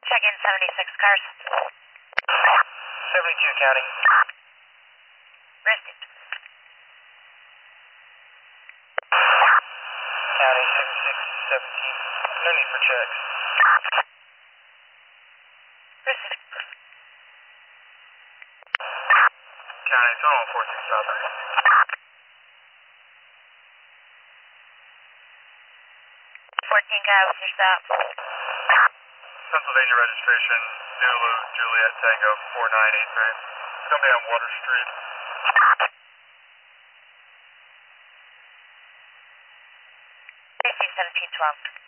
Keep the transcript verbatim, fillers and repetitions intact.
Check in seventy-six cars. seventy-two county. Wristed. County sixty-six seventeen. No need for checks. Wristed. County, it's on four six five nine. fourteen guy, what's your stop? Pennsylvania registration, Zulu, Juliet Tango four nine eight three. It's going to be on Water Street. A C seventeen twelve.